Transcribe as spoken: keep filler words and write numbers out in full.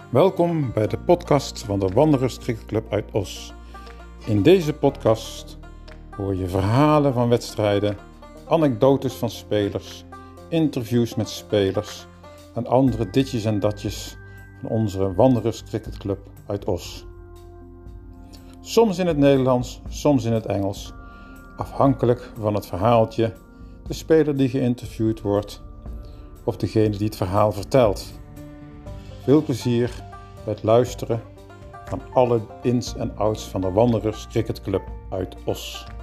Welkom bij de podcast van de Wanderers Cricketclub uit Os. In deze podcast hoor je verhalen van wedstrijden, anekdotes van spelers, interviews met spelers en andere ditjes en datjes van onze Wanderers Cricketclub uit Os. Soms in het Nederlands, soms in het Engels, afhankelijk van het verhaaltje, de speler die geïnterviewd wordt of degene die het verhaal vertelt. Veel plezier bij het luisteren van alle ins en outs van de Wanderers Cricketclub uit Os.